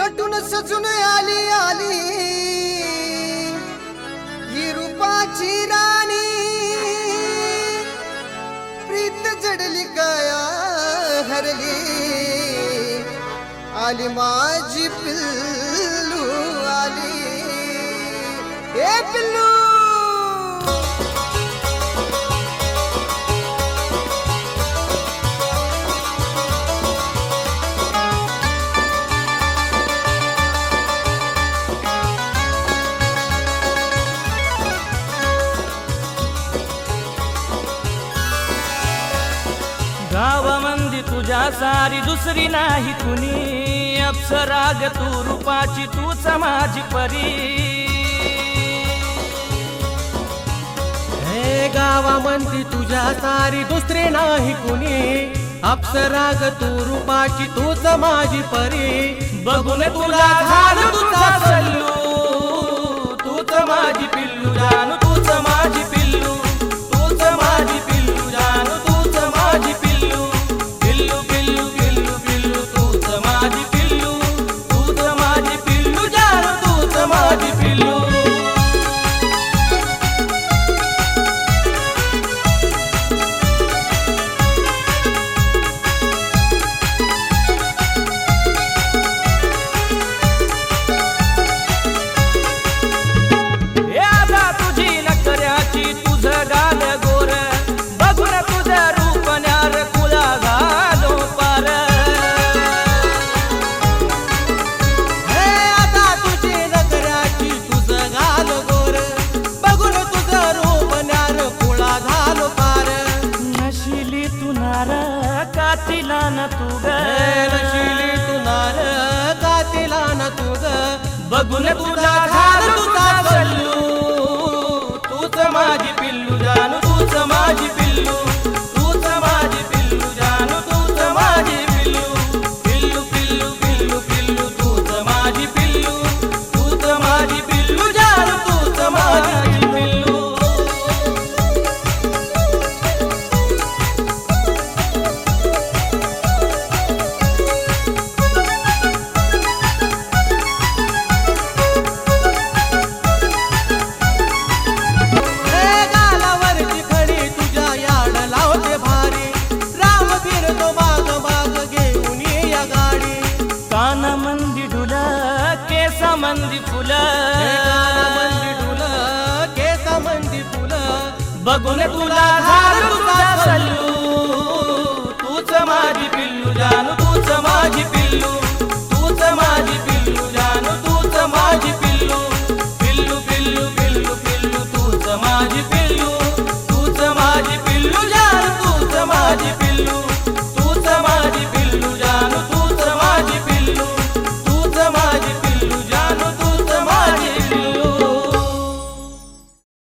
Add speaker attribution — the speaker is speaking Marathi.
Speaker 1: नटून सजून आली आली ही रूपाची राणी, प्रीत जडली काया हरली, आली माझी पिल्लू आली, ए पिल्लू.
Speaker 2: गावामंदी तुझ्या सारी दुसरी नाही कुणी, अप्सरा ग तू रूपाची तूच माझी परी.
Speaker 3: हे गावामंदी तुझ्या सारी दुसरी नाही कुणी, अप्सरा ग तू रूपाची तूच माझी परी.
Speaker 2: बघून तुला झालं तुझा सल्लू, तूच माझी पिल्लू जानू, तूच माझी पिल्लू, तूच माझी पिल्लू जानू, तूच माझी पिल्लू. पिल्लू पिल्लू पिल्लू पिल्लू तूच माझी पिल्लू, तूच माझी पिल्लू जानू, तूच माझी पिल्लू. कातिला न तू ग,
Speaker 3: नशिली तू नार कातिला न तू ग.
Speaker 2: बघून तुझा झालं तुझा सल्लू, तूच माझी पिल्लू जानू, तूच माझी पिल्लू, तूच माझी पिल्लू जानू, तूच माझी पिल्लू. पिल्लू पिल्लू पिल्लू पिल्लू तूच माझी पिल्लू, तूच माझी पिल्लू जानू, तूच माझी पिल्लू. कानामंदी ढुला केसामंदी फुलं,
Speaker 3: मंदी डुल केसामंदी फुलं.
Speaker 2: बघून तुला झालं